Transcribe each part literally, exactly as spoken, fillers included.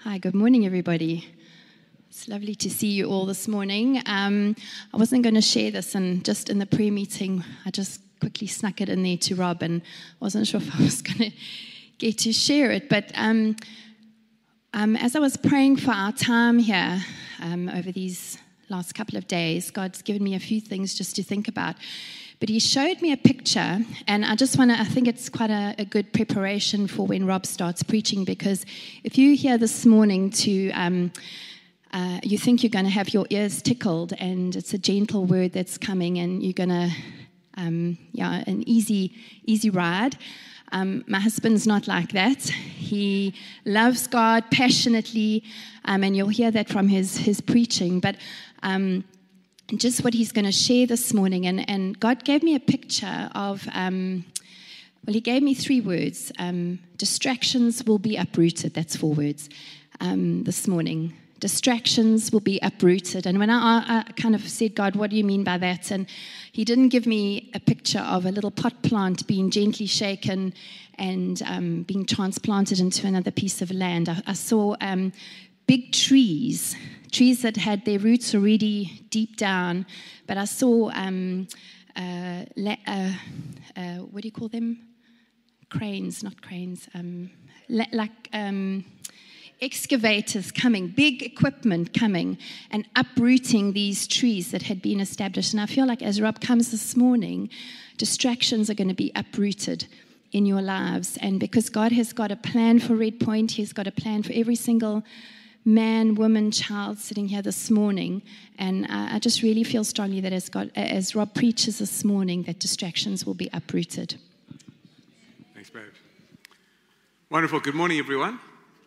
Hi, good morning, everybody. It's lovely to see you all this morning. Um, I wasn't going to share this, and just in the prayer meeting, I just quickly snuck it in there to Rob, and wasn't sure if I was going to get to share it. But um, um, as I was praying for our time here um, over these last couple of days, God's given me a few things just to think about. But he showed me a picture, and I just want to, I think it's quite a, a good preparation for when Rob starts preaching, because if you hear this morning to, um, uh, you think you're going to have your ears tickled, and it's a gentle word that's coming, and you're going to, um, yeah, an easy, easy ride. Um, my husband's not like that. He loves God passionately, um, and you'll hear that from his, his preaching, but um just what he's going to share this morning. And, and God gave me a picture of, um, well, he gave me three words. Um, distractions will be uprooted. That's four words um, this morning. Distractions will be uprooted. And when I, I kind of said, God, what do you mean by that? And he didn't give me a picture of a little pot plant being gently shaken and um, being transplanted into another piece of land. I, I saw um, big trees, trees that had their roots already deep down, but I saw, um, uh, la- uh, uh, what do you call them? Cranes, not cranes, um, la- like um, excavators coming, big equipment coming and uprooting these trees that had been established. And I feel like as Rob comes this morning, distractions are going to be uprooted in your lives. And because God has got a plan for Red Point, He's got a plan for every single man, woman, child sitting here this morning, and uh, I just really feel strongly that as God, as Rob preaches this morning, that distractions will be uprooted. Thanks, babe. Wonderful. Good morning, everyone.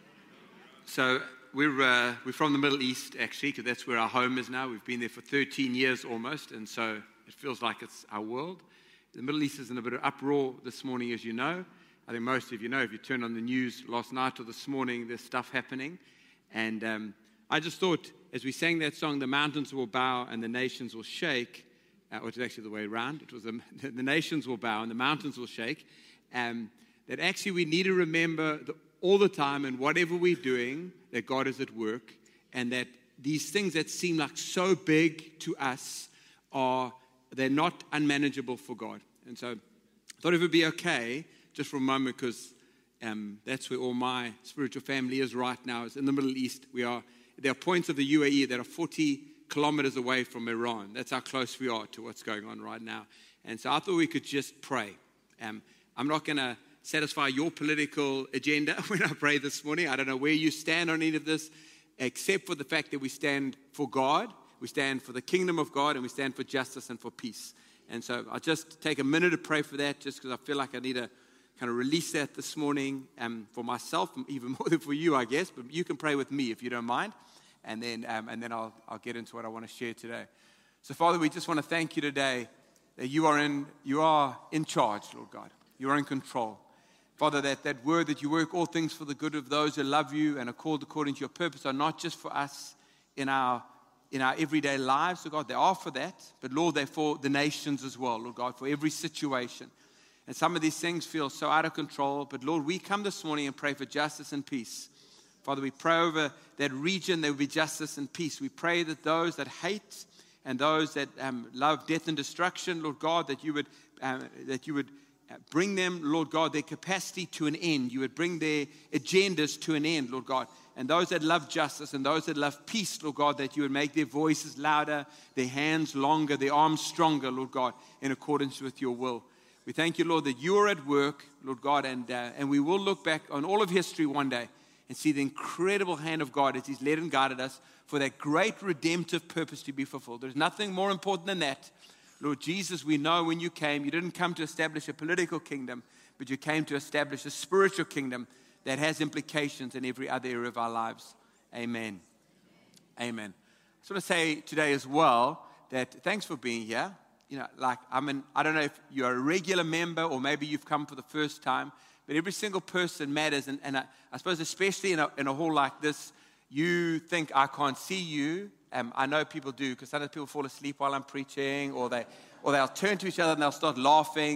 So we're uh, we're from the Middle East, actually, because that's where our home is now. We've been there for thirteen years almost, and so it feels like it's our world. The Middle East is in a bit of uproar this morning, as you know. I think most of you know, if you turn on the news last night or this morning, there's stuff happening. And um, I just thought, as we sang that song, the mountains will bow and the nations will shake, uh, which is actually the way around. It was the, the nations will bow and the mountains will shake. Um, that actually we need to remember the, all the time, and whatever we're doing, that God is at work, and that these things that seem like so big to us are, they're not unmanageable for God. And so I thought it would be okay just for a moment, because Um, that's where all my spiritual family is right now. It's in the Middle East. We are. There are points of the U A E that are forty kilometers away from Iran. That's how close we are to what's going on right now. And so I thought we could just pray. Um, I'm not going to satisfy your political agenda when I pray this morning. I don't know where you stand on any of this, except for the fact that we stand for God, we stand for the kingdom of God, and we stand for justice and for peace. And so I'll just take a minute to pray for that, just because I feel like I need to kind of release that this morning um, for myself, even more than for you, I guess. But you can pray with me if you don't mind, and then um, and then I'll I'll get into what I want to share today. So, Father, we just want to thank you today that you are in you are in charge, Lord God. You are in control, Father. That that word that you work all things for the good of those who love you and are called according to your purpose are not just for us in our in our everyday lives, Lord God. They are for that, but Lord, they're for the nations as well, Lord God, for every situation. And some of these things feel so out of control. But Lord, we come this morning and pray for justice and peace. Father, we pray over that region there will be justice and peace. We pray that those that hate and those that um, love death and destruction, Lord God, that you would um, that you would bring them, Lord God, their capacity to an end. You would bring their agendas to an end, Lord God. And those that love justice and those that love peace, Lord God, that you would make their voices louder, their hands longer, their arms stronger, Lord God, in accordance with your will. We thank you, Lord, that you are at work, Lord God, and uh, and we will look back on all of history one day and see the incredible hand of God as He's led and guided us for that great redemptive purpose to be fulfilled. There's nothing more important than that. Lord Jesus, we know when you came, you didn't come to establish a political kingdom, but you came to establish a spiritual kingdom that has implications in every other area of our lives. Amen. Amen. I just want to say today as well that thanks for being here. You know, like, I mean, I don't know if you're a regular member or maybe you've come for the first time, but every single person matters. And, and I, I suppose especially in a, in a hall like this, you think I can't see you. Um, I know people do, because sometimes people fall asleep while I'm preaching, or, they, or they'll turn to each other and they'll start laughing.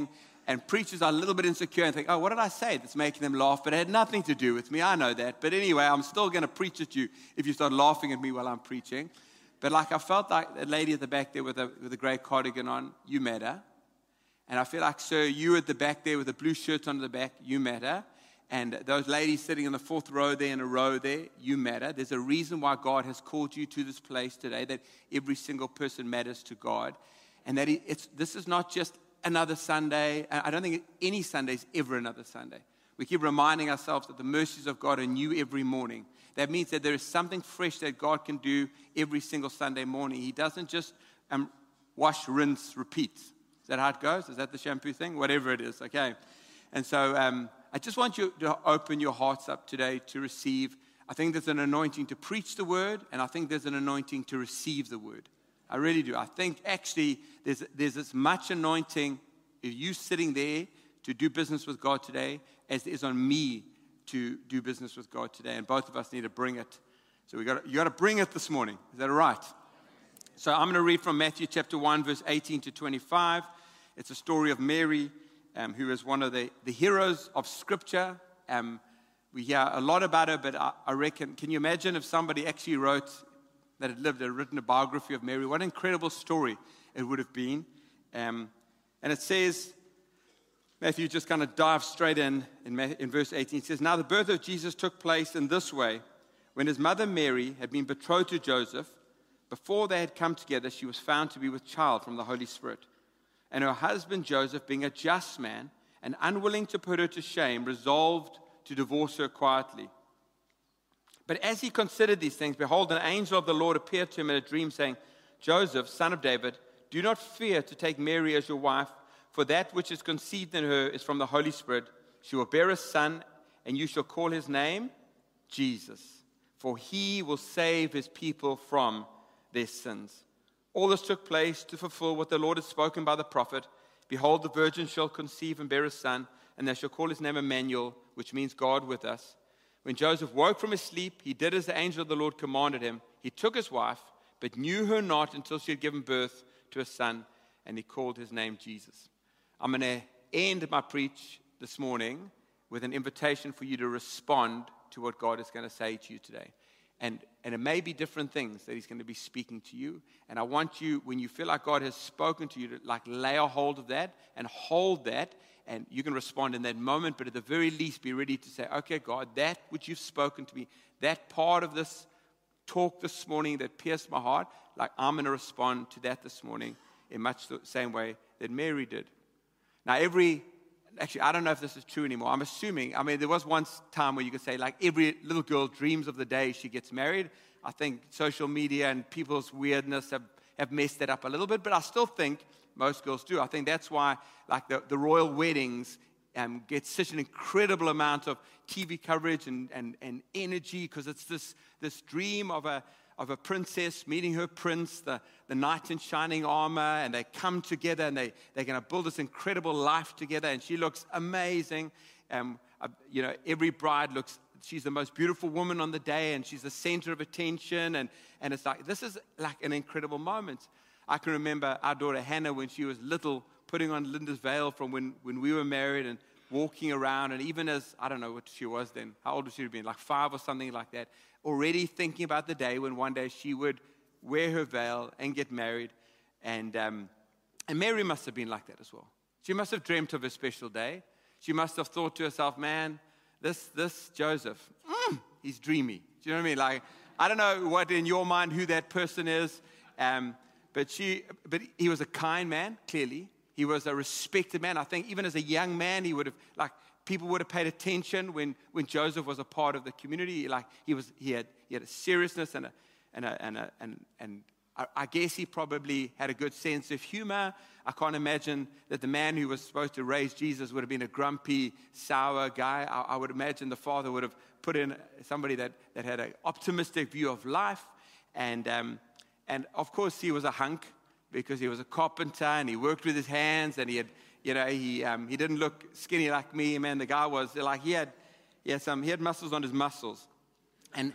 And preachers are a little bit insecure and think, oh, what did I say that's making them laugh? But it had nothing to do with me. I know that. But anyway, I'm still going to preach at you if you start laughing at me while I'm preaching. But like I felt like that lady at the back there with a, with a grey cardigan on, you matter. And I feel like, sir, you at the back there with a blue shirt on the back, you matter. And those ladies sitting in the fourth row there in a row there, you matter. There's a reason why God has called you to this place today, that every single person matters to God. And that it's this is not just another Sunday. I don't think any Sunday is ever another Sunday. We keep reminding ourselves that the mercies of God are new every morning. That means that there is something fresh that God can do every single Sunday morning. He doesn't just um, wash, rinse, repeat. Is that how it goes? Is that the shampoo thing? Whatever it is, okay. And so um, I just want you to open your hearts up today to receive. I think there's an anointing to preach the word, and I think there's an anointing to receive the word. I really do. I think actually there's there's as much anointing if you sitting there to do business with God today as there is on me to do business with God today. And both of us need to bring it. So we got you got to bring it this morning. Is that all right? So I'm going to read from Matthew chapter one, verse eighteen to twenty-five. It's a story of Mary, um, who is one of the, the heroes of Scripture. Um, we hear a lot about her, but I, I reckon, can you imagine if somebody actually wrote that had lived, had written a biography of Mary? What an incredible story it would have been. Um, and it says, Matthew just kind of dives straight in, in, in verse eighteen. It says, now the birth of Jesus took place in this way. When his mother Mary had been betrothed to Joseph, before they had come together, she was found to be with child from the Holy Spirit. And her husband Joseph, being a just man and unwilling to put her to shame, resolved to divorce her quietly. But as he considered these things, behold, an angel of the Lord appeared to him in a dream, saying, Joseph, son of David, do not fear to take Mary as your wife, for that which is conceived in her is from the Holy Spirit. She will bear a son, and you shall call his name Jesus, for he will save his people from their sins. All this took place to fulfill what the Lord had spoken by the prophet. Behold, the virgin shall conceive and bear a son, and they shall call his name Emmanuel, which means God with us. When Joseph woke from his sleep, he did as the angel of the Lord commanded him. He took his wife, but knew her not until she had given birth to a son, and he called his name Jesus. I'm going to end my preach this morning with an invitation for you to respond to what God is going to say to you today. And, and it may be different things that he's going to be speaking to you. And I want you, when you feel like God has spoken to you, to like lay a hold of that and hold that. And you can respond in that moment, but at the very least be ready to say, okay, God, that which you've spoken to me, that part of this talk this morning that pierced my heart, like I'm going to respond to that this morning in much the same way that Mary did. Now, every, actually, I don't know if this is true anymore. I'm assuming, I mean, there was one time where you could say, like, every little girl dreams of the day she gets married. I think social media and people's weirdness have, have messed that up a little bit, but I still think most girls do. I think that's why, like, the, the royal weddings um, get such an incredible amount of T V coverage and, and, and energy, because it's this, this dream of a of a princess meeting her prince, the, the knight in shining armor, and they come together and they, they're going to build this incredible life together, and she looks amazing. Um, uh, you know, every bride looks, she's the most beautiful woman on the day, and she's the center of attention, and, and it's like, this is like an incredible moment. I can remember our daughter Hannah, when she was little, putting on Linda's veil from when, when we were married and walking around, and even as, I don't know what she was then, how old would she have been, like five or something like that, already thinking about the day when one day she would wear her veil and get married. And um, and Mary must have been like that as well. She must have dreamt of a special day. She must have thought to herself, man, this this Joseph, mm, he's dreamy. Do you know what I mean? Like, I don't know what in your mind who that person is, um, but she, but he was a kind man, clearly. He was a respected man. I think even as a young man, he would have, like, people would have paid attention when, when Joseph was a part of the community. Like, he was, he had, he had a seriousness and a, and a, and a, and and I, I guess he probably had a good sense of humor. I can't imagine that the man who was supposed to raise Jesus would have been a grumpy, sour guy. I, I would imagine the father would have put in somebody that, that had an optimistic view of life, and um, and of course he was a hunk, because he was a carpenter and he worked with his hands, and he had, you know, he um, he didn't look skinny like me, man. The guy was like, he had, he had some, he had muscles on his muscles, and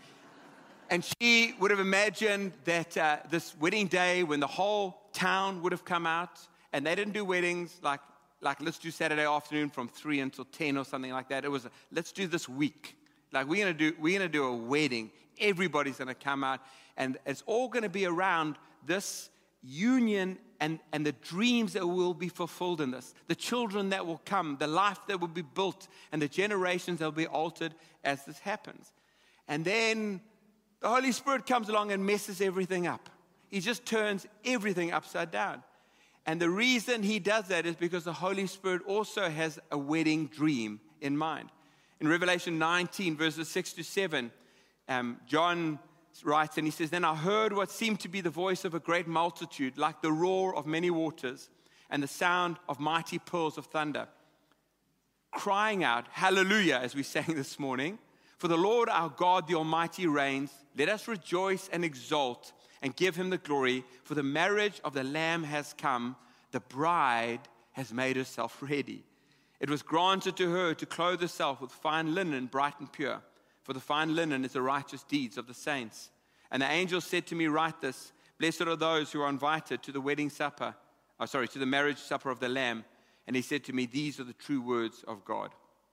and she would have imagined that uh, this wedding day when the whole town would have come out, and they didn't do weddings like like, let's do Saturday afternoon from three until ten or something like that. It was, let's do this week. Like, we're going to do, we're going to do a wedding. Everybody's going to come out, and it's all going to be around this union and, and the dreams that will be fulfilled in this, the children that will come, the life that will be built, and the generations that will be altered as this happens. And then the Holy Spirit comes along and messes everything up. He just turns everything upside down. And the reason he does that is because the Holy Spirit also has a wedding dream in mind. In Revelation nineteen, verses six to seven, um, John writes, and he says, "Then I heard what seemed to be the voice of a great multitude, like the roar of many waters, and the sound of mighty peals of thunder, crying out, 'Hallelujah,' as we sang this morning. For the Lord our God, the Almighty, reigns. Let us rejoice and exult and give him the glory, for the marriage of the Lamb has come. The bride has made herself ready. It was granted to her to clothe herself with fine linen, bright and pure, for the fine linen is the righteous deeds of the saints. And the angel said to me, write this, blessed are those who are invited to the wedding supper, oh, sorry, to the marriage supper of the Lamb. And he said to me, these are the true words of God."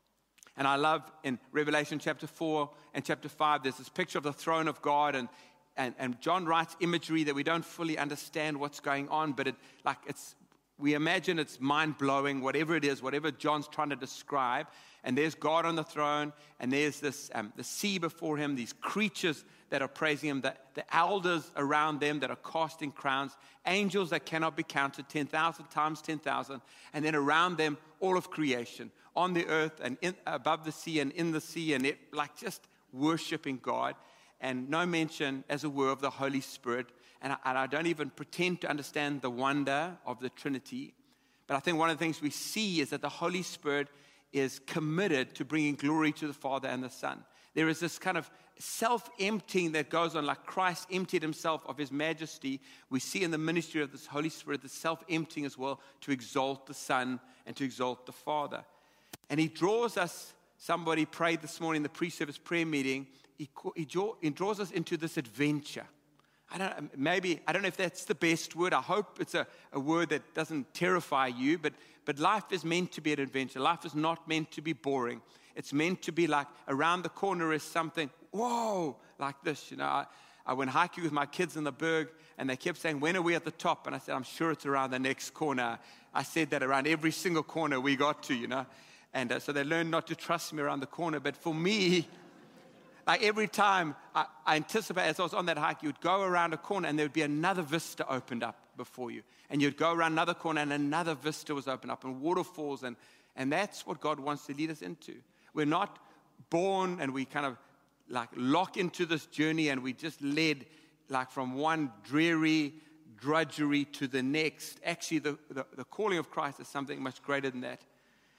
And I love in Revelation chapter four and chapter five, there's this picture of the throne of God, and And, and John writes imagery that we don't fully understand what's going on, but it, like it's, we imagine it's mind-blowing, whatever it is, whatever John's trying to describe. And there's God on the throne, and there's this um, the sea before him, these creatures that are praising him, the, the elders around them that are casting crowns, angels that cannot be counted, ten thousand times ten thousand, and then around them, all of creation, on the earth and in, above the sea and in the sea, and it, like just worshiping God. And no mention, as it were, of the Holy Spirit. And I, and I don't even pretend to understand the wonder of the Trinity. But I think one of the things we see is that the Holy Spirit is committed to bringing glory to the Father and the Son. There is this kind of self-emptying that goes on, like Christ emptied himself of his majesty. We see in the ministry of this Holy Spirit the self-emptying as well to exalt the Son and to exalt the Father. And he draws us, somebody prayed this morning in the pre-service prayer meeting, He, he, he draws us into this adventure. I don't maybe I don't know if that's the best word. I hope it's a, a word that doesn't terrify you, but but life is meant to be an adventure. Life is not meant to be boring. It's meant to be like around the corner is something, whoa, like this. You know, I, I went hiking with my kids in the Berg, and they kept saying, when are we at the top? And I said, I'm sure it's around the next corner. I said that around every single corner we got to, you know. And uh, so they learned not to trust me around the corner. But for me, like every time I, I anticipate, as I was on that hike, you'd go around a corner and there would be another vista opened up before you. And you'd go around another corner and another vista was opened up, and waterfalls. And, and that's what God wants to lead us into. We're not born and we kind of like lock into this journey and we just led like from one dreary drudgery to the next. Actually, the, the, the calling of Christ is something much greater than that.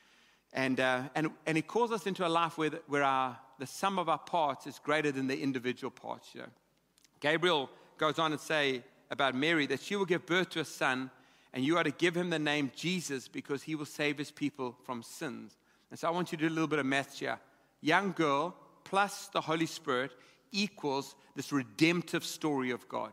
And uh, and and He calls us into a life where the, where our the sum of our parts is greater than the individual parts. You know, Gabriel goes on and say about Mary that she will give birth to a son, and you are to give him the name Jesus because he will save his people from sins. And so I want you to do a little bit of maths here. Young girl plus the Holy Spirit equals this redemptive story of God.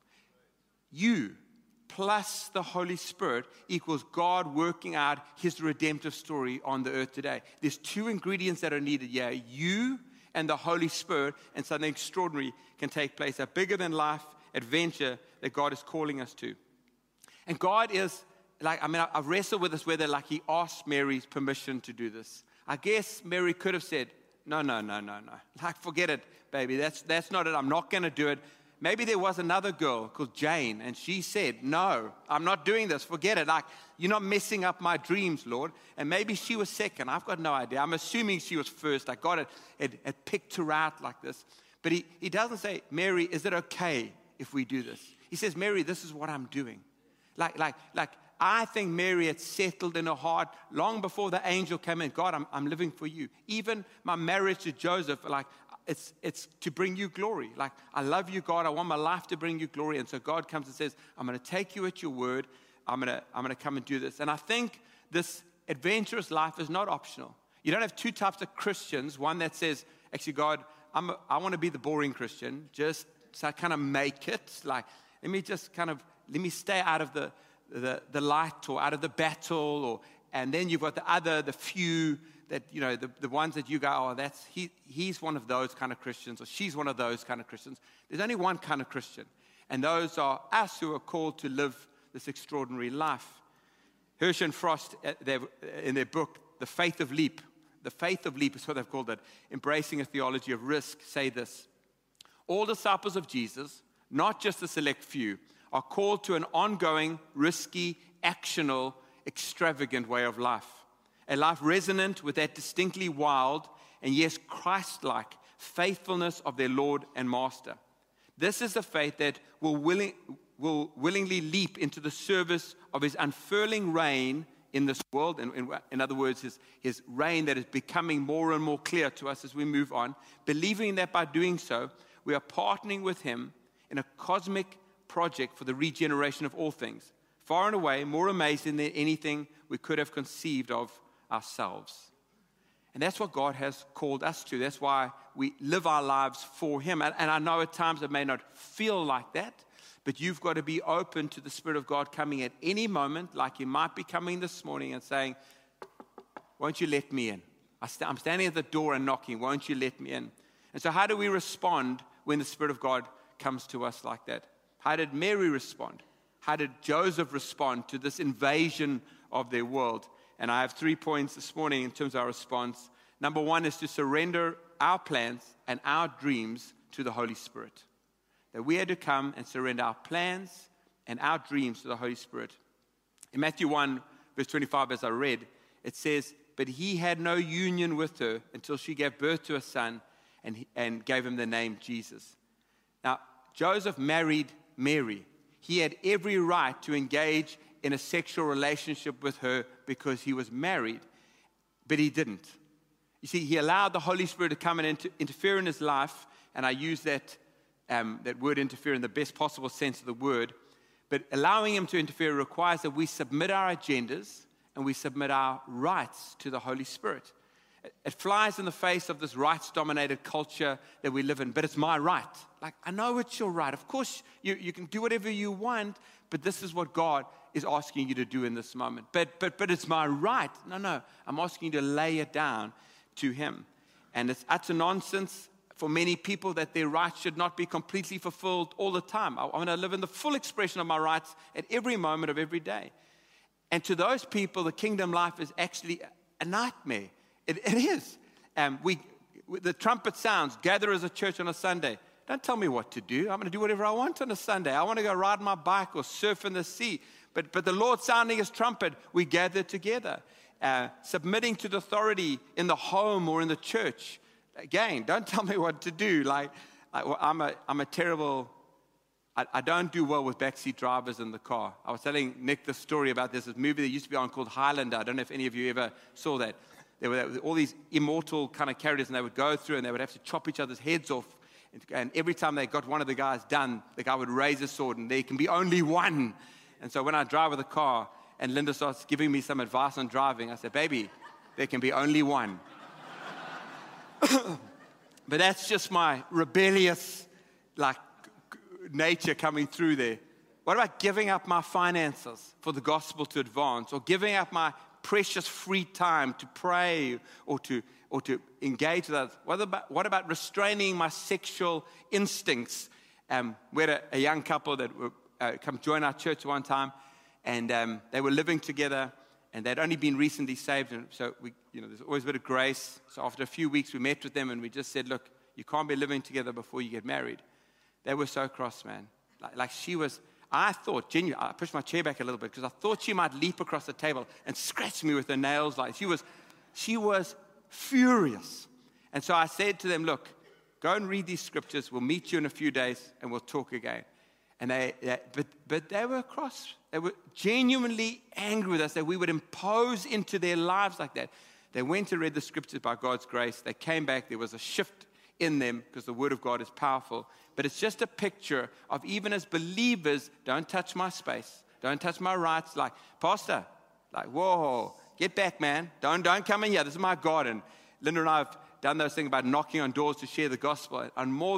You plus the Holy Spirit equals God working out his redemptive story on the earth today. There's two ingredients that are needed here. You and the Holy Spirit, and something extraordinary can take place. A bigger than life adventure that God is calling us to. And God is, like, I mean, I've wrestled with this whether like he asked Mary's permission to do this. I guess Mary could have said, no, no, no, no, no. Like, forget it, baby. That's, that's not it. I'm not going to do it. Maybe there was another girl called Jane, and she said, no, I'm not doing this. Forget it. Like, you're not messing up my dreams, Lord. And maybe she was second. I've got no idea. I'm assuming she was first. Like, God had, had, had picked her out like this. But he, he doesn't say, Mary, is it okay if we do this? He says, Mary, this is what I'm doing. Like, like, like, I think Mary had settled in her heart long before the angel came in. God, I'm, I'm living for you. Even my marriage to Joseph, like, It's it's to bring you glory. Like, I love you, God. I want my life to bring you glory. And so God comes and says, I'm going to take you at your word. I'm going to I'm going to come and do this. And I think this adventurous life is not optional. You don't have two types of Christians. One that says, actually, God, I'm a, I want to be the boring Christian. Just so I kind of make it. Like, let me just kind of, let me stay out of the, the, the light or out of the battle. Or And then you've got the other, the few that, you know, the, the ones that you go, oh, that's he, he's one of those kind of Christians, or she's one of those kind of Christians. There's only one kind of Christian. And those are us who are called to live this extraordinary life. Hirsch and Frost, in their book, The Faith of Leap, the faith of leap is what they've called it, embracing a theology of risk, say this: all disciples of Jesus, not just a select few, are called to an ongoing, risky, actional, extravagant way of life. A life resonant with that distinctly wild and yes, Christ-like faithfulness of their Lord and Master. This is a faith that will, willing, will willingly leap into the service of his unfurling reign in this world. In, in, in other words, his, his reign that is becoming more and more clear to us as we move on, believing that by doing so, we are partnering with him in a cosmic project for the regeneration of all things, far and away more amazing than anything we could have conceived of ourselves. And that's what God has called us to. That's why we live our lives for him. And, and I know at times it may not feel like that, but you've got to be open to the Spirit of God coming at any moment, like he might be coming this morning and saying, won't you let me in? I st- I'm standing at the door and knocking. Won't you let me in? And so how do we respond when the Spirit of God comes to us like that? How did Mary respond? How did Joseph respond to this invasion of their world? And I have three points this morning in terms of our response. Number one is to surrender our plans and our dreams to the Holy Spirit. That we had to come and surrender our plans and our dreams to the Holy Spirit. In Matthew one, verse twenty-five, as I read, it says, but he had no union with her until she gave birth to a son and, he, and gave him the name Jesus. Now, Joseph married Mary. He had every right to engage in a sexual relationship with her because he was married, but he didn't. You see, he allowed the Holy Spirit to come and inter- interfere in his life, and I use that Um, that word interfere in the best possible sense of the word. But allowing him to interfere requires that we submit our agendas and we submit our rights to the Holy Spirit. It, it flies in the face of this rights-dominated culture that we live in, but it's my right. Like, I know it's your right. Of course, you, you can do whatever you want, but this is what God is asking you to do in this moment. But, but, but it's my right. No, no, I'm asking you to lay it down to him. And it's utter nonsense for many people that their rights should not be completely fulfilled all the time. I, I want to live in the full expression of my rights at every moment of every day. And to those people, the kingdom life is actually a nightmare. It, it is. Um, we, the trumpet sounds, gather as a church on a Sunday. Don't tell me what to do. I'm going to do whatever I want on a Sunday. I want to go ride my bike or surf in the sea. But, but the Lord sounding his trumpet, we gather together. Uh, submitting to the authority in the home or in the church. Again, don't tell me what to do. Like, I'm a, I'm a terrible, I, I don't do well with backseat drivers in the car. I was telling Nick the story about this, this movie that used to be on called Highlander. I don't know if any of you ever saw that. There were, there were all these immortal kind of characters, and they would go through and they would have to chop each other's heads off. And, and every time they got one of the guys done, the guy would raise a sword, and there can be only one. And so when I drive with a car and Linda starts giving me some advice on driving, I said, baby, there can be only one. But that's just my rebellious, like, nature coming through there. What about giving up my finances for the gospel to advance, or giving up my precious free time to pray or to or to engage with others? What about what about restraining my sexual instincts? Um, we had a, a young couple that were, uh, come join our church one time, and um, they were living together. And they'd only been recently saved, and so we, you know, there's always a bit of grace. So after a few weeks, we met with them, and we just said, "Look, you can't be living together before you get married." They were so cross, man. Like, like she was. I thought, genuinely, I pushed my chair back a little bit because I thought she might leap across the table and scratch me with her nails. Like she was, she was furious. And so I said to them, "Look, go and read these scriptures. We'll meet you in a few days, and we'll talk again." And they, they but but they were cross. They were genuinely angry with us that we would impose into their lives like that. They went and read the scriptures by God's grace. They came back. There was a shift in them because the word of God is powerful. But it's just a picture of, even as believers, don't touch my space. Don't touch my rights. Like, Pastor, like, whoa, get back, man. Don't, don't come in here. This is my garden. Linda and I have done those things about knocking on doors to share the gospel. On more than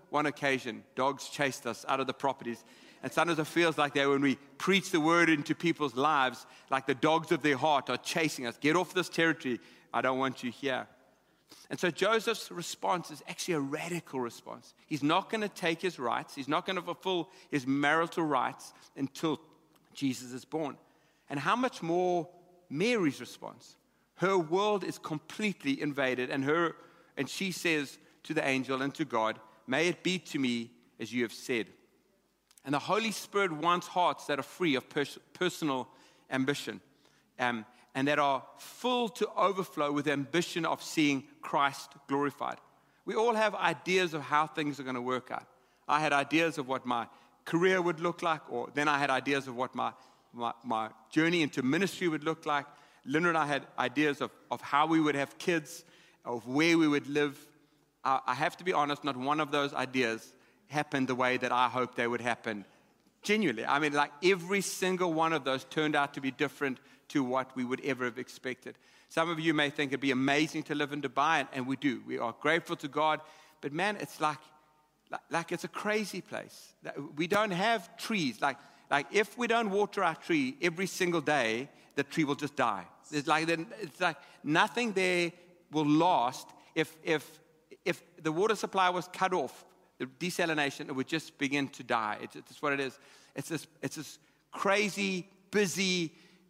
one occasion, dogs chased us out of the properties. And sometimes it feels like that when we preach the word into people's lives, like the dogs of their heart are chasing us. Get off this territory. I don't want you here. And so Joseph's response is actually a radical response. He's not going to take his rights. He's not going to fulfill his marital rights until Jesus is born. And how much more Mary's response? Her world is completely invaded, and her and she says to the angel and to God, may it be to me as you have said. And the Holy Spirit wants hearts that are free of pers- personal ambition um, and that are full to overflow with the ambition of seeing Christ glorified. We all have ideas of how things are going to work out. I had ideas of what my career would look like, or then I had ideas of what my, my, my journey into ministry would look like. Linda and I had ideas of, of how we would have kids, of where we would live. I, I have to be honest, not one of those ideas happened the way that I hoped they would happen. Genuinely. I mean, like every single one of those turned out to be different to what we would ever have expected. Some of you may think it'd be amazing to live in Dubai, and, and we do. We are grateful to God. But man, it's like, like, like it's a crazy place. We don't have trees. Like, like if we don't water our tree every single day, the tree will just die. It's like, it's like nothing there will last. If, if, if the water supply was cut off, the desalination, it would just begin to die. It's, it's what it is. It's this, it's this crazy, busy,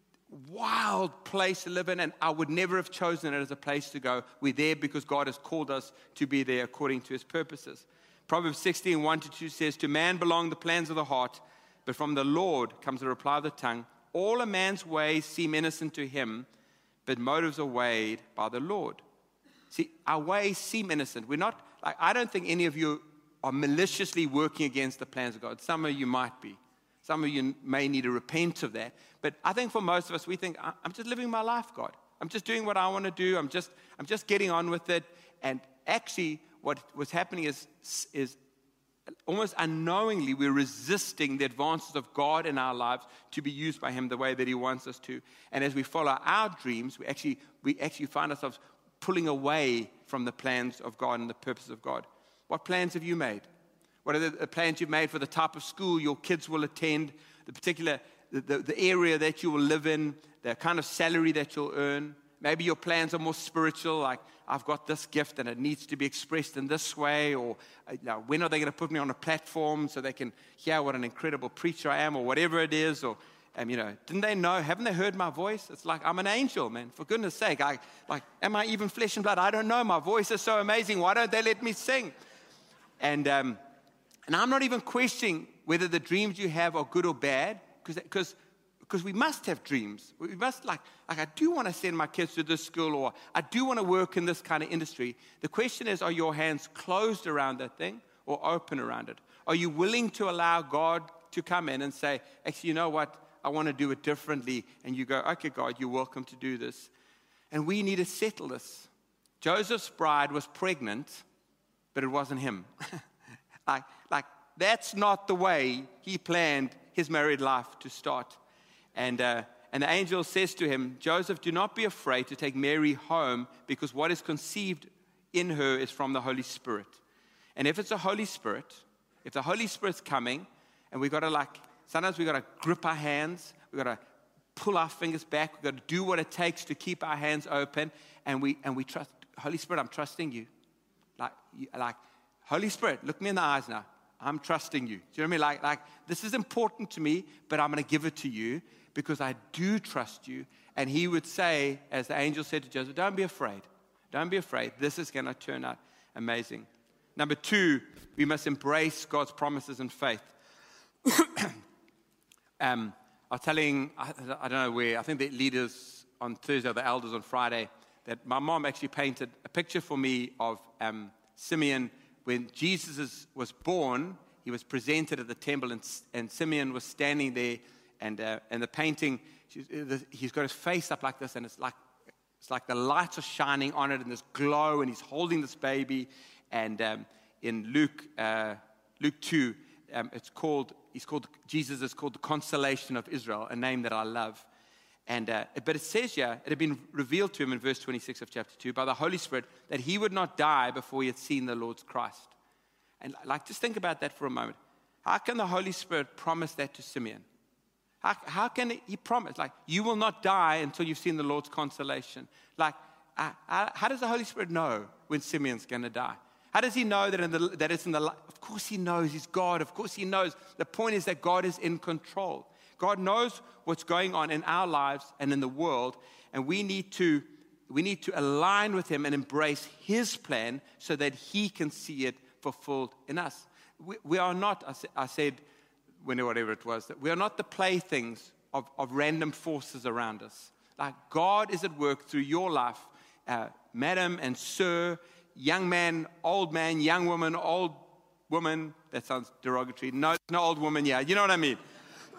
wild place to live in, and I would never have chosen it as a place to go. We're there because God has called us to be there according to his purposes. Proverbs sixteen, one to two says, to man belong the plans of the heart, but from the Lord comes the reply of the tongue. All a man's ways seem innocent to him, but motives are weighed by the Lord. See, our ways seem innocent. We're not, like, I don't think any of you are maliciously working against the plans of God. Some of you might be. Some of you may need to repent of that. But I think for most of us, we think, I'm just living my life, God. I'm just doing what I want to do. I'm just, I'm just getting on with it. And actually, what was happening is, is almost unknowingly, we're resisting the advances of God in our lives to be used by him the way that he wants us to. And as we follow our dreams, we actually, we actually find ourselves pulling away from the plans of God and the purpose of God. What plans have you made? What are the plans you've made for the type of school your kids will attend, the particular, the, the, the area that you will live in, the kind of salary that you'll earn? Maybe your plans are more spiritual, like I've got this gift and it needs to be expressed in this way, or you know, when are they going to put me on a platform so they can hear what an incredible preacher I am, or whatever it is, or um, you know, didn't they know? Haven't they heard my voice? It's like I'm an angel, man. For goodness sake, I like, am I even flesh and blood? I don't know. My voice is so amazing. Why don't they let me sing? And um, and I'm not even questioning whether the dreams you have are good or bad, because because because we must have dreams. We must, like, like I do want to send my kids to this school, or I do want to work in this kind of industry. The question is, are your hands closed around that thing or open around it? Are you willing to allow God to come in and say, actually, you know what? I want to do it differently. And you go, okay, God, you're welcome to do this. And we need to settle this. Joseph's bride was pregnant, but it wasn't him. like, like, that's not the way he planned his married life to start. And, uh, and the angel says to him, Joseph, do not be afraid to take Mary home, because what is conceived in her is from the Holy Spirit. And if it's the Holy Spirit, if the Holy Spirit's coming, and we've got to, like, sometimes we've got to grip our hands, we've got to pull our fingers back, we've got to do what it takes to keep our hands open, and we and we trust, Holy Spirit, I'm trusting you. Like, like Holy Spirit, look me in the eyes now. I'm trusting you. Do you know what I mean? Like, like this is important to me, but I'm going to give it to you because I do trust you. And he would say, as the angel said to Joseph, don't be afraid. Don't be afraid. This is going to turn out amazing. Number two, we must embrace God's promises in faith. um, I was telling, I, I don't know where, I think the leaders on Thursday, or the elders on Friday, that my mom actually painted a picture for me of um, Simeon. When Jesus was born, he was presented at the temple, and, and Simeon was standing there, and uh, and the painting, he's got his face up like this, and it's like it's like the lights are shining on it, and this glow, and he's holding this baby. And um, in Luke uh, Luke two, um, it's called he's called Jesus is called the Consolation of Israel, a name that I love. And uh, but it says here, it had been revealed to him in verse twenty-six of chapter two by the Holy Spirit that he would not die before he had seen the Lord's Christ. And like, just think about that for a moment. How can the Holy Spirit promise that to Simeon? How, how can he promise? Like, you will not die until you've seen the Lord's consolation. Like, uh, uh, how does the Holy Spirit know when Simeon's going to die? How does he know that, in the, that it's in the life? Of course he knows. He's God. Of course he knows. The point is that God is in control. God knows what's going on in our lives and in the world, and we need to we need to align with him and embrace his plan so that he can see it fulfilled in us. We, we are not, I, sa- I said, when whatever it was, that we are not the playthings of, of random forces around us. Like, God is at work through your life, uh, madam and sir, young man, old man, young woman, old woman. That sounds derogatory. No, no old woman, yeah. You know what I mean?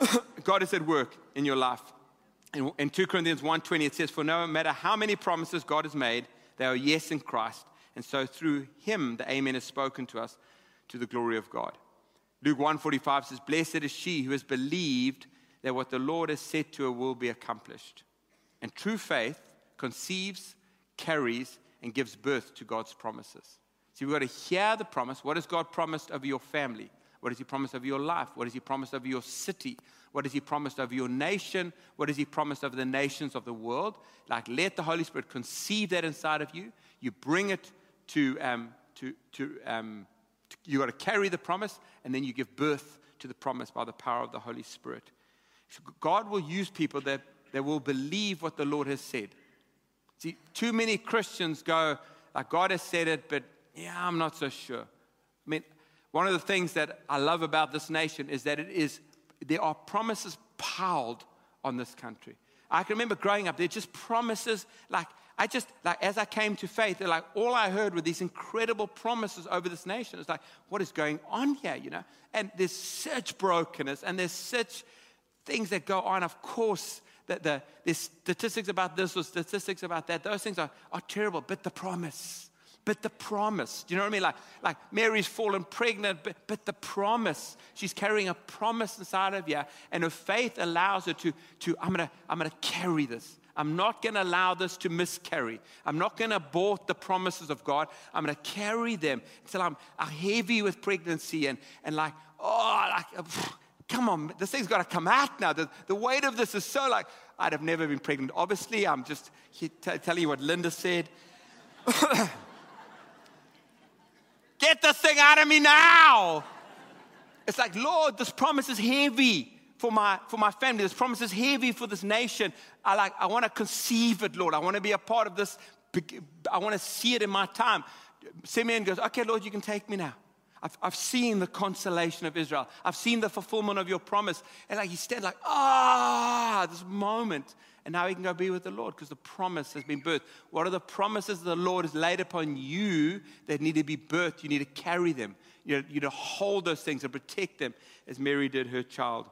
God is at work in your life. In, in Second Corinthians one twenty, it says, for no matter how many promises God has made, they are yes in Christ. And so through him, the amen is spoken to us to the glory of God. Luke one forty-five says, blessed is she who has believed that what the Lord has said to her will be accomplished. And true faith conceives, carries, and gives birth to God's promises. So we've got to hear the promise. What has God promised over your family? What has he promised over your life? What has he promised over your city? What has he promised over your nation? What has he promised over the nations of the world? Like, let the Holy Spirit conceive that inside of you. You bring it to, um, to, to, um, to you got to carry the promise, and then you give birth to the promise by the power of the Holy Spirit. So God will use people that, that will believe what the Lord has said. See, too many Christians go, like, God has said it, but yeah, I'm not so sure. I mean, one of the things that I love about this nation is that it is, there are promises piled on this country. I can remember growing up, there are just promises, like, I just, like, as I came to faith, they're like, all I heard were these incredible promises over this nation. It's like, what is going on here, you know? And there's such brokenness, and there's such things that go on. Of course, that the, there's statistics about this or statistics about that. Those things are, are terrible, but the promise. But the promise, do you know what I mean? Like, like Mary's fallen pregnant, but, but the promise. She's carrying a promise inside of you, and her faith allows her to, to I'm gonna, I'm gonna carry this. I'm not gonna allow this to miscarry. I'm not gonna abort the promises of God. I'm gonna carry them until I'm, I'm heavy with pregnancy and, and like, oh, like, come on, this thing's got to come out now. The, the weight of this is so like, I'd have never been pregnant. Obviously, I'm just t- telling you what Linda said. Get this thing out of me now. It's like, Lord, this promise is heavy for my for my family. This promise is heavy for this nation. I like. I want to conceive it, Lord. I want to be a part of this. I want to see it in my time. Simeon goes, okay, Lord, you can take me now. I've, I've seen the consolation of Israel. I've seen the fulfillment of your promise. And like he stands like, ah, this moment. And now he can go be with the Lord because the promise has been birthed. What are the promises the Lord has laid upon you that need to be birthed? You need to carry them. You need to hold those things and protect them as Mary did her child.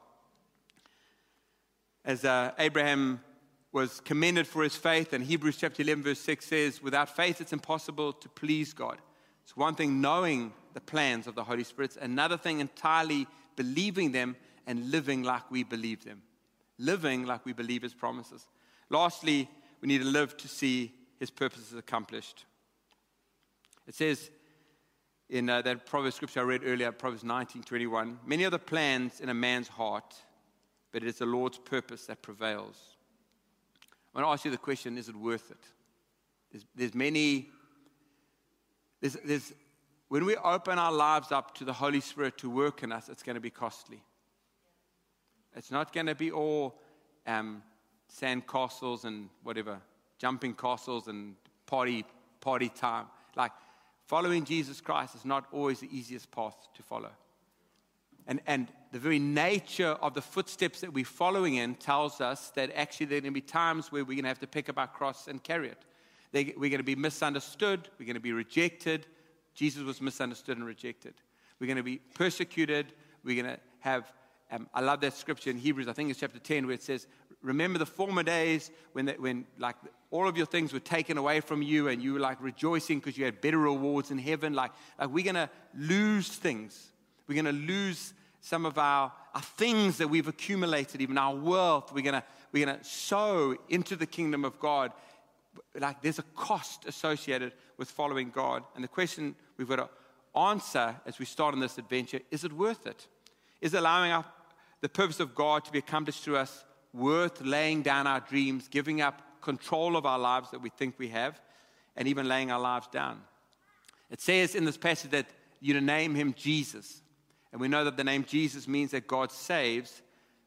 As uh, Abraham was commended for his faith, and Hebrews chapter eleven verse six says, without faith it's impossible to please God. It's one thing knowing the plans of the Holy Spirit. It's another thing entirely believing them and living like we believe them. Living like we believe his promises. Lastly, we need to live to see his purposes accomplished. It says in uh, that Proverbs scripture I read earlier, Proverbs nineteen twenty-one, many are the plans in a man's heart, but it is the Lord's purpose that prevails. I want to ask you the question, is it worth it? There's, there's many, there's, there's, when we open our lives up to the Holy Spirit to work in us, it's going to be costly. It's not going to be all um, sand castles and whatever, jumping castles and party party time. Like, following Jesus Christ is not always the easiest path to follow. And and the very nature of the footsteps that we're following in tells us that actually there are going to be times where we're going to have to pick up our cross and carry it. They, we're going to be misunderstood. We're going to be rejected. Jesus was misunderstood and rejected. We're going to be persecuted. We're going to have... Um, I love that scripture in Hebrews, I think it's chapter ten, where it says, remember the former days when, the, when like all of your things were taken away from you and you were like rejoicing because you had better rewards in heaven. Like, like we're going to lose things. We're going to lose some of our, our things that we've accumulated, even our wealth. We're going to we're going to sow into the kingdom of God. Like, there's a cost associated with following God. And the question we've got to answer as we start on this adventure, is it worth it? Is allowing our, the purpose of God to be accomplished through us worth laying down our dreams, giving up control of our lives that we think we have, and even laying our lives down? It says in this passage that you name him Jesus. And we know that the name Jesus means that God saves.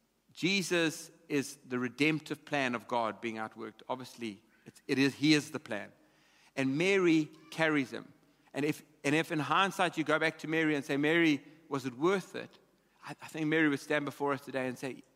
Jesus is the redemptive plan of God being outworked. Obviously, it's, it is, he is the plan. And Mary carries him. And if, and if in hindsight you go back to Mary and say, Mary, was it worth it? I, I think Mary would stand before us today and say,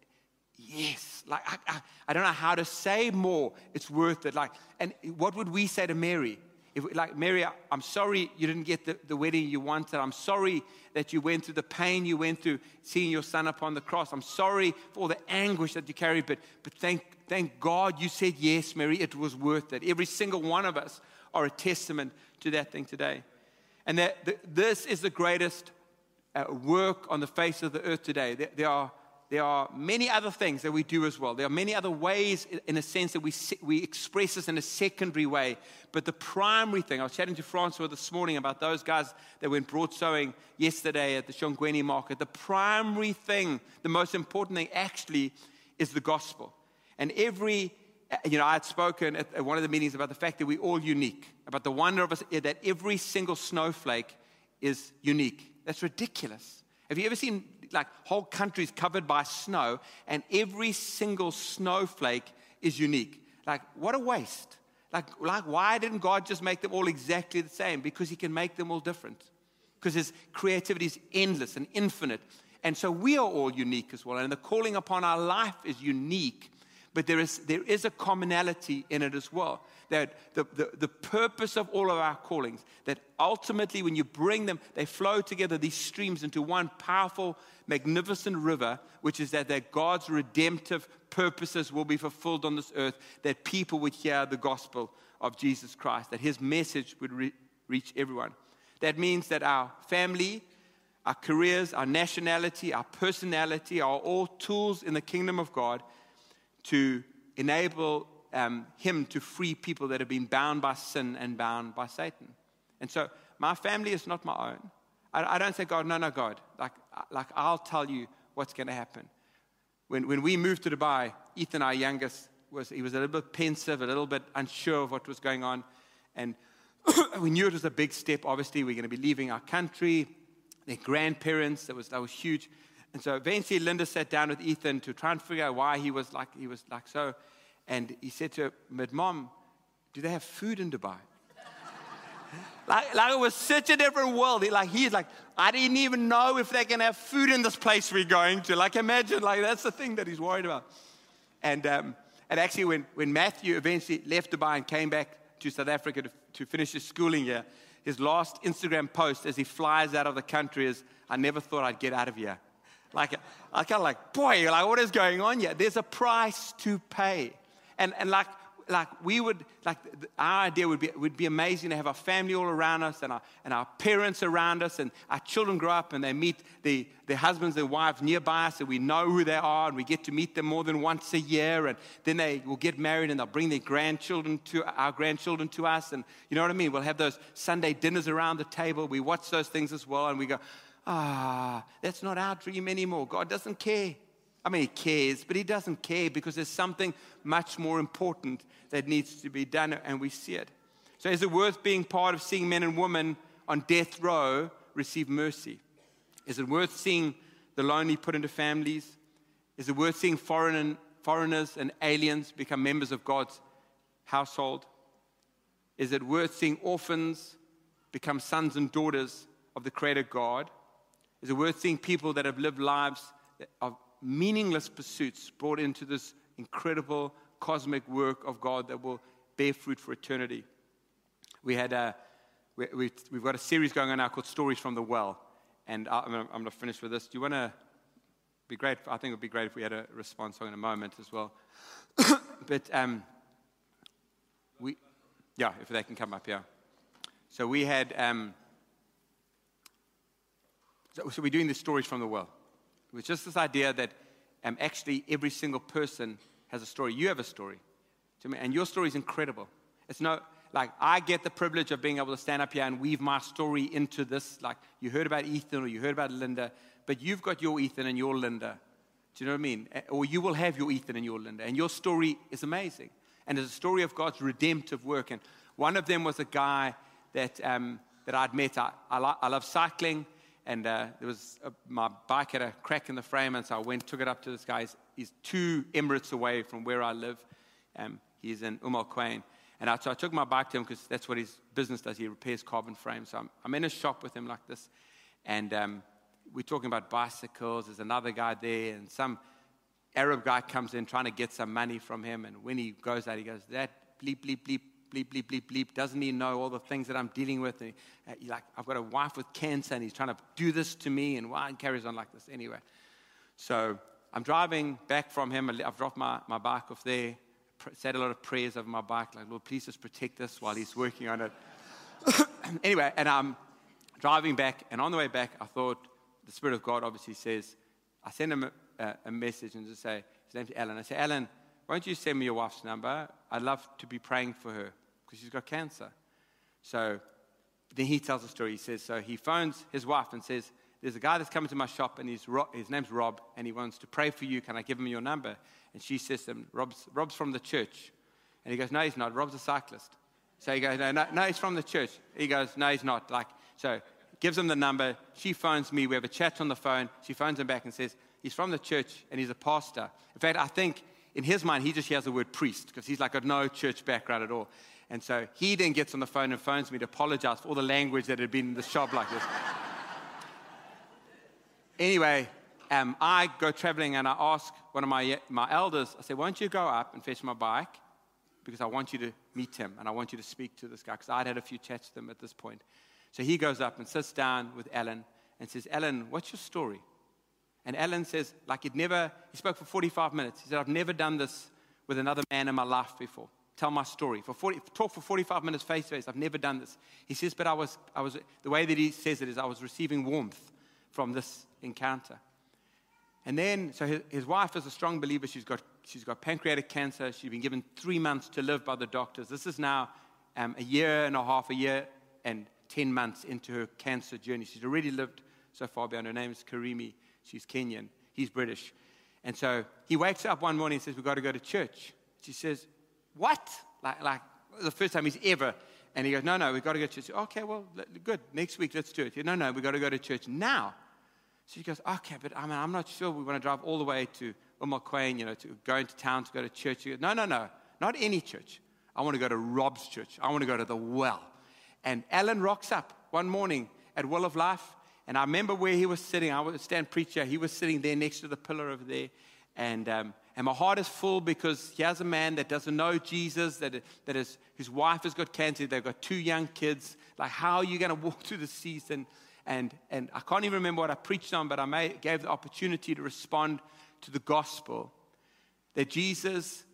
yes. Like, I, I, I don't know how to say more. It's worth it. Like, and what would we say to Mary? If, like, Mary, I'm sorry you didn't get the, the wedding you wanted. I'm sorry that you went through the pain you went through seeing your son upon the cross. I'm sorry for all the anguish that you carried, but, but thank, thank God you said yes, Mary. It was worth it. Every single one of us are a testament to that thing today. And that the, this is the greatest uh, work on the face of the earth today. There, there are There are many other things that we do as well. There are many other ways, in a sense, that we we express this in a secondary way. But the primary thing, I was chatting to Francois this morning about those guys that went broad sowing yesterday at the Shongweni market. The primary thing, the most important thing actually, is the gospel. And every, you know, I had spoken at one of the meetings about the fact that we're all unique, about the wonder of us, that every single snowflake is unique. That's ridiculous. Have you ever seen like whole countries covered by snow and every single snowflake is unique? Like, what a waste. Like, like, why didn't God just make them all exactly the same? Because he can make them all different. Because his creativity is endless and infinite. And so we are all unique as well. And the calling upon our life is unique. But there is there is a commonality in it as well. That the, the, the purpose of all of our callings, that ultimately when you bring them, they flow together, these streams, into one powerful, magnificent river, which is that, that God's redemptive purposes will be fulfilled on this earth, that people would hear the gospel of Jesus Christ, that his message would re- reach everyone. That means that our family, our careers, our nationality, our personality are all tools in the kingdom of God to enable um, him to free people that have been bound by sin and bound by Satan. And so my family is not my own. I, I don't say, God, no, no, God. Like, like I'll tell you what's going to happen. When when we moved to Dubai, Ethan, our youngest, was he was a little bit pensive, a little bit unsure of what was going on. And we knew it was a big step. Obviously, we're going to be leaving our country, their grandparents. That was that was huge. And so eventually Linda sat down with Ethan to try and figure out why he was like he was like so. And he said to her, but Mom, do they have food in Dubai? like, like it was such a different world. He, like he's like, I didn't even know if they can have food in this place we're going to. Like imagine, like that's the thing that he's worried about. And um, and actually when, when Matthew eventually left Dubai and came back to South Africa to, to finish his schooling here, his last Instagram post as he flies out of the country is, I never thought I'd get out of here. Like, I kind of like, boy, like, what is going on here? There's a price to pay. And and like, like we would, like, our idea would be, would be amazing to have our family all around us and our, and our parents around us, and our children grow up and they meet the, their husbands and wives nearby us, and we know who they are, and we get to meet them more than once a year, and then they will get married and they'll bring their grandchildren to, our grandchildren to us, and you know what I mean? We'll have those Sunday dinners around the table. We watch those things as well, and we go, ah, that's not our dream anymore. God doesn't care. I mean, he cares, but he doesn't care because there's something much more important that needs to be done, and we see it. So is it worth being part of seeing men and women on death row receive mercy? Is it worth seeing the lonely put into families? Is it worth seeing foreign and, foreigners and aliens become members of God's household? Is it worth seeing orphans become sons and daughters of the Creator God? Is it worth seeing people that have lived lives of meaningless pursuits brought into this incredible cosmic work of God that will bear fruit for eternity? We had a, we, we, we've got a series going on now called Stories from the Well, and I'm going I'm to finish with this. Do you want to? Be great. I think it would be great if we had a response song in a moment as well. but um, we, yeah, if they can come up, yeah. So we had. Um, So, so we're doing the Stories from the Well. It was just this idea that um, actually every single person has a story. You have a story. And your story is incredible. It's no, like, I get the privilege of being able to stand up here and weave my story into this. Like, you heard about Ethan or you heard about Linda, but you've got your Ethan and your Linda. Do you know what I mean? Or you will have your Ethan and your Linda. And your story is amazing. And it's a story of God's redemptive work. And one of them was a guy that um, that I'd met. I, I, lo- I love cycling. And uh, there was a, my bike had a crack in the frame. And so I went, took it up to this guy. He's, he's two Emirates away from where I live. Um, he's in Umm Al Quwain. And I, so I took my bike to him because that's what his business does. He repairs carbon frames. So I'm, I'm in a shop with him like this. And um, we're talking about bicycles. There's another guy there. And some Arab guy comes in trying to get some money from him. And when he goes out, he goes, that bleep, bleep, bleep, bleep, bleep, bleep, bleep. Doesn't he know all the things that I'm dealing with? And he, uh, he's like, I've got a wife with cancer. And he's trying to do this to me. And why? And carries on like this. Anyway. So I'm driving back from him. I've dropped my, my bike off there. Said a lot of prayers over my bike, like, Lord, please just protect us while he's working on it. Anyway, and I'm driving back, and on the way back, I thought, the Spirit of God obviously says, I send him a, a, a message and just say, his name's Alan. I say, Alan, why don't you send me your wife's number? I'd love to be praying for her, because she's got cancer. So then he tells the story. He says, so he phones his wife and says, there's a guy that's coming to my shop, and he's Rob, his name's Rob, and he wants to pray for you. Can I give him your number? And she says to him, Rob's, Rob's from the church. And he goes, no, he's not. Rob's a cyclist. So he goes, no, no, no, he's from the church. He goes, no, he's not. Like, so gives him the number. She phones me. We have a chat on the phone. She phones him back and says, he's from the church, and he's a pastor. In fact, I think in his mind, he just hears the word priest, because he's like got no church background at all. And so he then gets on the phone and phones me to apologize for all the language that had been in the shop like this. Anyway, um, I go traveling and I ask one of my my elders, I say, why don't you go up and fetch my bike? Because I want you to meet him and I want you to speak to this guy, because I'd had a few chats with him at this point. So he goes up and sits down with Alan and says, Alan, what's your story? And Alan says, like he'd never, he spoke for forty-five minutes. He said, I've never done this with another man in my life before. Tell my story. For forty, talk for forty-five minutes face to face. I've never done this. He says, but I was, I was, the way that he says it is, I was receiving warmth from this encounter. And then, so his, his wife is a strong believer. She's got, she's got pancreatic cancer. She's been given three months to live by the doctors. This is now um, a year and a half, a year and ten months into her cancer journey. She's already lived so far beyond. Her name is Karimi. She's Kenyan. He's British. And so he wakes up one morning and says, we've got to go to church. She says, what? Like, like the first time he's ever. And he goes, no, no, we've got to go to church. Okay, well, good. Next week, let's do it. No, no, we've got to go to church now. So she goes, okay, but I mean, I'm not sure we want to drive all the way to Umm Al Quwain, you know, to go into town to go to church. She goes, no, no, no, not any church. I want to go to Rob's church. I want to go to the Well. And Alan rocks up one morning at Well of Life. And I remember where he was sitting. I was a stand preacher. He was sitting there next to the pillar over there. And um, and my heart is full, because here's a man that doesn't know Jesus, that that is, his wife has got cancer. They've got two young kids. Like, how are you going to walk through the season? And and I can't even remember what I preached on, but I may, gave the opportunity to respond to the gospel that Jesus,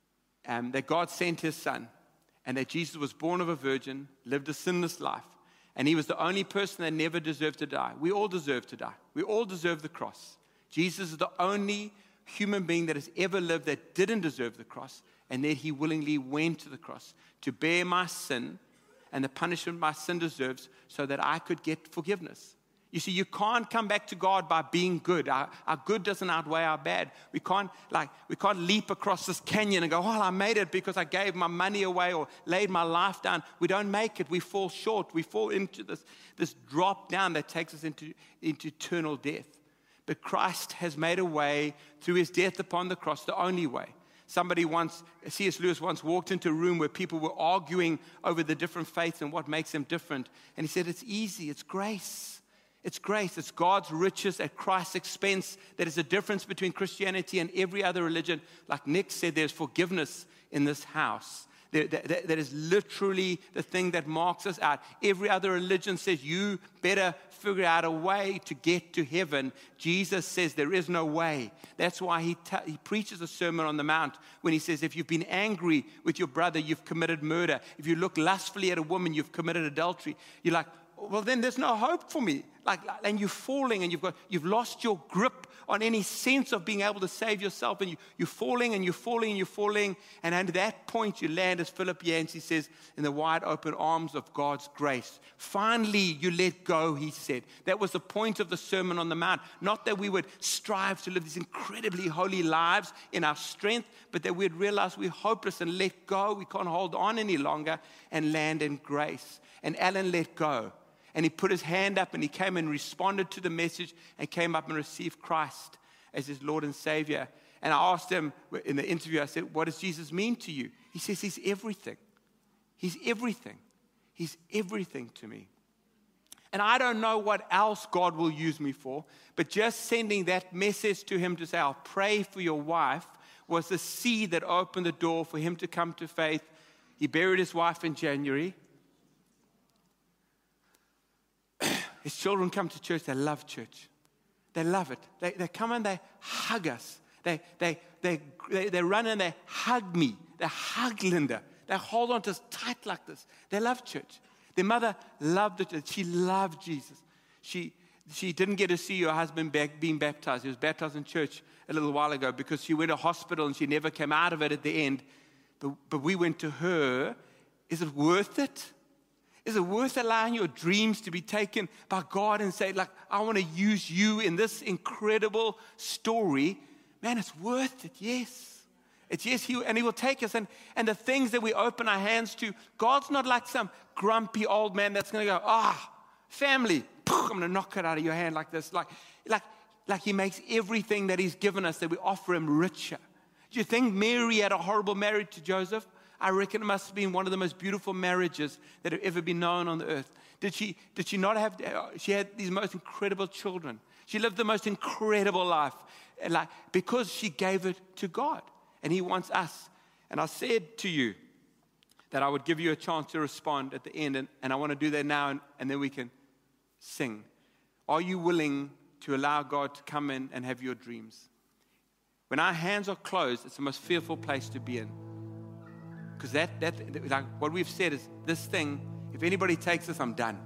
um, that God sent his son, and that Jesus was born of a virgin, lived a sinless life, and he was the only person that never deserved to die. We all deserve to die. We all deserve the cross. Jesus is the only human being that has ever lived that didn't deserve the cross, and that he willingly went to the cross to bear my sin and the punishment my sin deserves, so that I could get forgiveness. You see, you can't come back to God by being good. Our, our good doesn't outweigh our bad. We can't like we can't leap across this canyon and go, well, I made it because I gave my money away or laid my life down. We don't make it. We fall short. We fall into this, this drop down that takes us into, into eternal death. But Christ has made a way through his death upon the cross, the only way. Somebody once, C S Lewis once walked into a room where people were arguing over the different faiths and what makes them different. And he said, it's easy. It's grace. It's grace. It's God's riches at Christ's expense. That is the difference between Christianity and every other religion. Like Nick said, there's forgiveness in this house. That, that, that is literally the thing that marks us out. Every other religion says you better figure out a way to get to heaven. Jesus says there is no way. That's why he, t- he preaches a Sermon on the Mount when he says, if you've been angry with your brother, you've committed murder. If you look lustfully at a woman, you've committed adultery. You're like, well, then there's no hope for me. like, and you're falling, and you've got, you've lost your grip on any sense of being able to save yourself, and you, you're falling, and you're falling, and you're falling, and at that point you land, as Philip Yancey says, in the wide open arms of God's grace. Finally, you let go, he said. That was the point of the Sermon on the Mount. Not that we would strive to live these incredibly holy lives in our strength, but that we'd realize we're hopeless and let go. We can't hold on any longer and land in grace. And Alan let go. And he put his hand up and he came and responded to the message and came up and received Christ as his Lord and Savior. And I asked him in the interview, I said, what does Jesus mean to you? He says, he's everything. He's everything. He's everything to me. And I don't know what else God will use me for, but just sending that message to him to say, I'll pray for your wife, was the seed that opened the door for him to come to faith. He buried his wife in January. His children come to church. They love church. They love it. They, they come and they hug us. They, they, they, they, they run and they hug me. They hug Linda. They hold on to us tight like this. They love church. Their mother loved it. She loved Jesus. She, she didn't get to see her husband back, being baptized. He was baptized in church a little while ago because she went to hospital and she never came out of it at the end. But, but we went to her. Is it worth it? Is it worth allowing your dreams to be taken by God and say, like, I want to use you in this incredible story? Man, it's worth it, yes. It's yes, he, and he will take us. And, and the things that we open our hands to, God's not like some grumpy old man that's going to go, ah, family, I'm going to knock it out of your hand like this. Like, like, like he makes everything that he's given us, that we offer him, richer. Do you think Mary had a horrible marriage to Joseph? I reckon it must have been one of the most beautiful marriages that have ever been known on the earth. Did she, did she not have, she had these most incredible children. She lived the most incredible life like, because she gave it to God. And he wants us. And I said to you that I would give you a chance to respond at the end. And, and I want to do that now, and, and then we can sing. Are you willing to allow God to come in and have your dreams? When our hands are closed, it's the most fearful place to be in. Because that, that, like what we've said is, this thing, if anybody takes this, I'm done.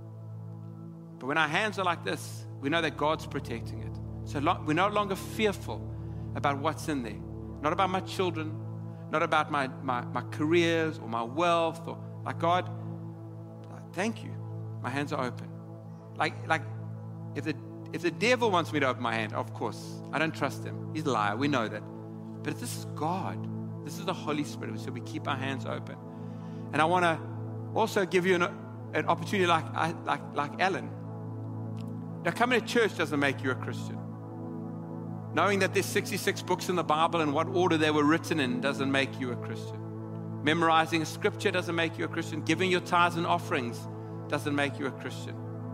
But when our hands are like this, we know that God's protecting it. So lo- we're no longer fearful about what's in there. Not about my children, not about my, my, my careers or my wealth. Or like, God, thank you. My hands are open. Like, like if the, if the devil wants me to open my hand, of course, I don't trust him. He's a liar. We know that. But if this is God, this is the Holy Spirit, so we keep our hands open. And I want to also give you an, an opportunity like, like, like Alan. Now, coming to church doesn't make you a Christian. Knowing that there's sixty-six books in the Bible and what order they were written in doesn't make you a Christian. Memorizing a scripture doesn't make you a Christian. Giving your tithes and offerings doesn't make you a Christian.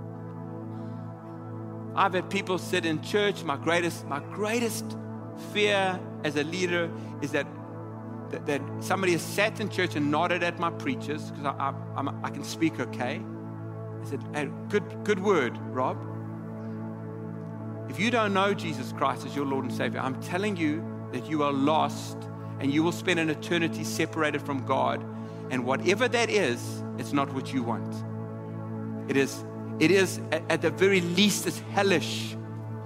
I've had people sit in church. My greatest, my greatest fear as a leader is that That, that somebody has sat in church and nodded at my preachers because I, I, I'm, I can speak okay. I said, hey, good, good word, Rob. If you don't know Jesus Christ as your Lord and Savior, I'm telling you that you are lost and you will spend an eternity separated from God. And whatever that is, it's not what you want. It is, it is at, at the very least, it's hellish.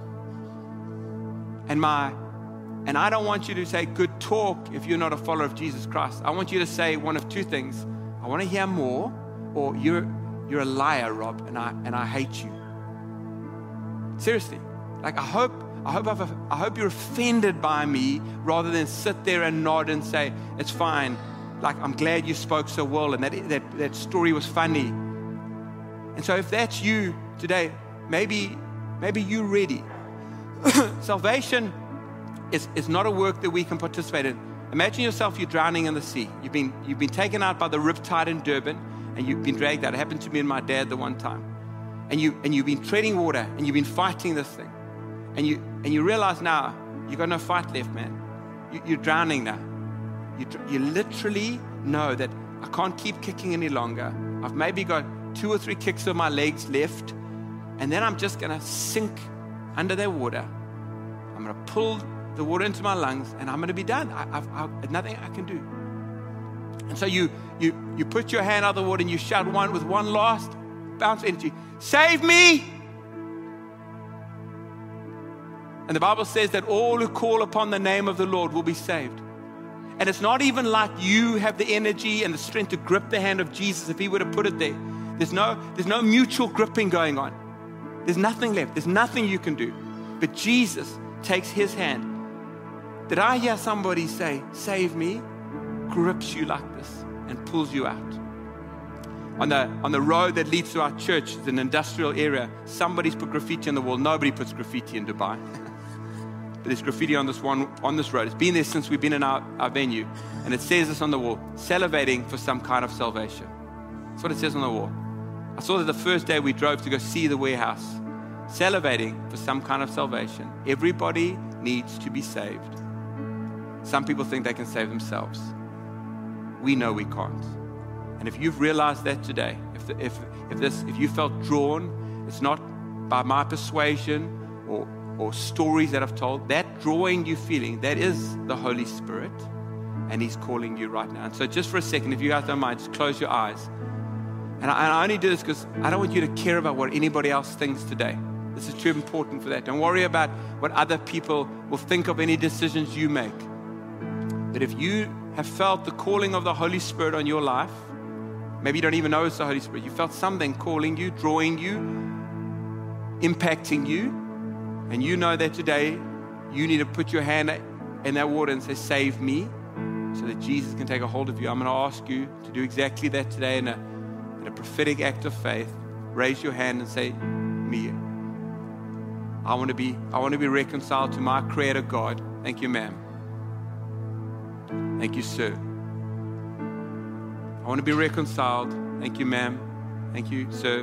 And my And I don't want you to say good talk if you're not a follower of Jesus Christ. I want you to say one of two things. I want to hear more, or you're you're a liar, Rob, and I and I hate you. Seriously. Like I hope I hope I've, I hope you're offended by me rather than sit there and nod and say, it's fine. Like I'm glad you spoke so well and that that, that story was funny. And so if that's you today, maybe maybe you're ready. Salvation It's, it's not a work that we can participate in. Imagine yourself, you're drowning in the sea. You've been, you've been taken out by the riptide in Durban, and you've been dragged out. It happened to me and my dad the one time. And, you, and you've been treading water, and you've been fighting this thing. And you, and you realize now, you've got no fight left, man. You, you're drowning now. You, you literally know that I can't keep kicking any longer. I've maybe got two or three kicks of my legs left, and then I'm just going to sink under that water. I'm going to pull the water into my lungs, and I'm going to be done. I, I've, I've nothing I can do. And so you you you put your hand out of the water and you shout one with one last bounce of energy, save me! And the Bible says that all who call upon the name of the Lord will be saved. And it's not even like you have the energy and the strength to grip the hand of Jesus if he were to put it there. There's no, there's no mutual gripping going on. There's nothing left. There's nothing you can do. But Jesus takes his hand. Did I hear somebody say, save me? Grips you like this and pulls you out. On the, on the road that leads to our church, it's an industrial area. Somebody's put graffiti on the wall. Nobody puts graffiti in Dubai. But there's graffiti on this one on this road. It's been there since we've been in our, our venue. And it says this on the wall, salivating for some kind of salvation. That's what it says on the wall. I saw that the first day we drove to go see the warehouse. Salivating for some kind of salvation. Everybody needs to be saved. Some people think they can save themselves. We know we can't. And if you've realized that today, if the, if if this if you felt drawn, it's not by my persuasion or or stories that I've told. That drawing you feeling, that is the Holy Spirit, and he's calling you right now. And so just for a second, if you guys don't mind, just close your eyes. And I, and I only do this because I don't want you to care about what anybody else thinks today. This is too important for that. Don't worry about what other people will think of any decisions you make. But if you have felt the calling of the Holy Spirit on your life, maybe you don't even know it's the Holy Spirit. You felt something calling you, drawing you, impacting you. And you know that today you need to put your hand in that water and say, save me, so that Jesus can take a hold of you. I'm going to ask you to do exactly that today in a, in a prophetic act of faith. Raise your hand and say, me. I want to be, I want to be reconciled to my Creator God. Thank you, ma'am. Thank you, sir. I want to be reconciled. Thank you, ma'am. Thank you, sir.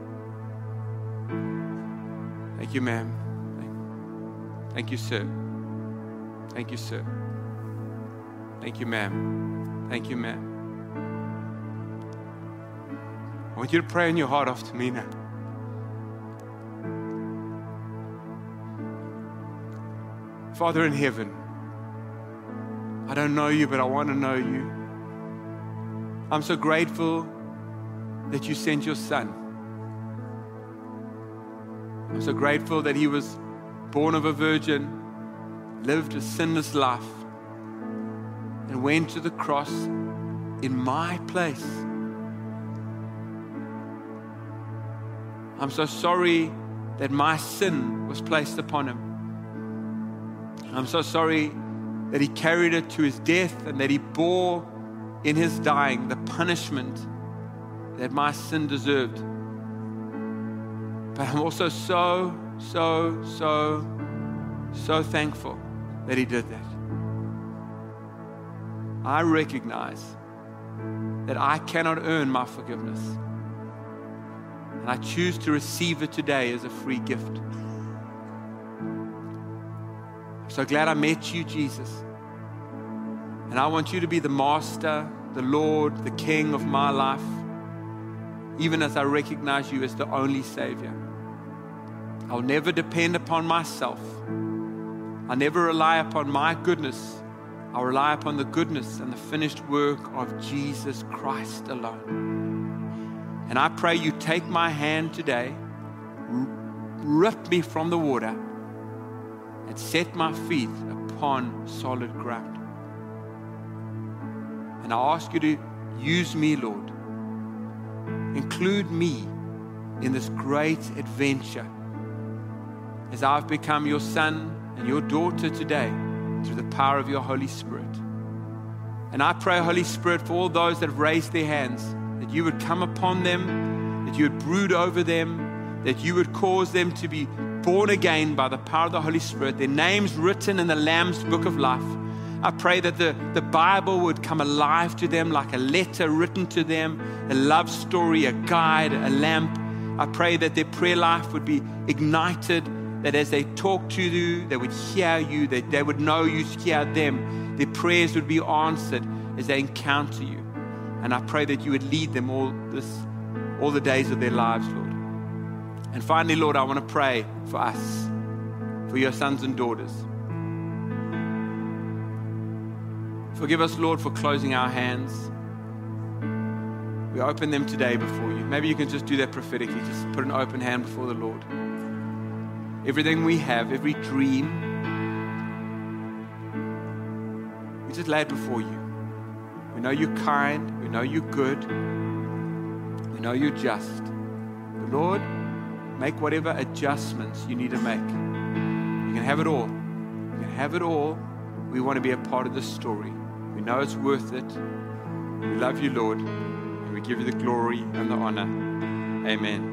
Thank you, ma'am. Thank you, sir. Thank you, sir. Thank you, ma'am. Thank you, ma'am. I want you to pray in your heart after me now. Father in heaven, I don't know you, but I want to know you. I'm so grateful that you sent your son. I'm so grateful that he was born of a virgin, lived a sinless life, and went to the cross in my place. I'm so sorry that my sin was placed upon him. I'm so sorry that he carried it to his death and that he bore in his dying the punishment that my sin deserved. But I'm also so, so, so, so thankful that he did that. I recognize that I cannot earn my forgiveness. And I choose to receive it today as a free gift. I'm so glad I met you, Jesus. And I want you to be the master, the Lord, the King of my life, even as I recognize you as the only Savior. I'll never depend upon myself. I'll never rely upon my goodness. I'll rely upon the goodness and the finished work of Jesus Christ alone. And I pray you take my hand today, rip me from the water, and set my feet upon solid ground. And I ask you to use me, Lord. Include me in this great adventure as I've become your son and your daughter today through the power of your Holy Spirit. And I pray, Holy Spirit, for all those that have raised their hands, that you would come upon them, that you would brood over them, that you would cause them to be born again by the power of the Holy Spirit, their names written in the Lamb's book of life. I pray that the, the Bible would come alive to them like a letter written to them, a love story, a guide, a lamp. I pray that their prayer life would be ignited, that as they talk to you, they would hear you, that they would know you hear them. Their prayers would be answered as they encounter you. And I pray that you would lead them all this, all the days of their lives, Lord. And finally, Lord, I want to pray for us, for your sons and daughters. Forgive us, Lord, for closing our hands. We open them today before you. Maybe you can just do that prophetically. Just put an open hand before the Lord. everything we have, every dream, we just lay it before you. We know you're kind. We know you're good. We know you're just. But Lord, make whatever adjustments you need to make. You can have it all. You can have it all. We want to be a part of this story. We know it's worth it. We love you, Lord, and we give you the glory and the honor. Amen.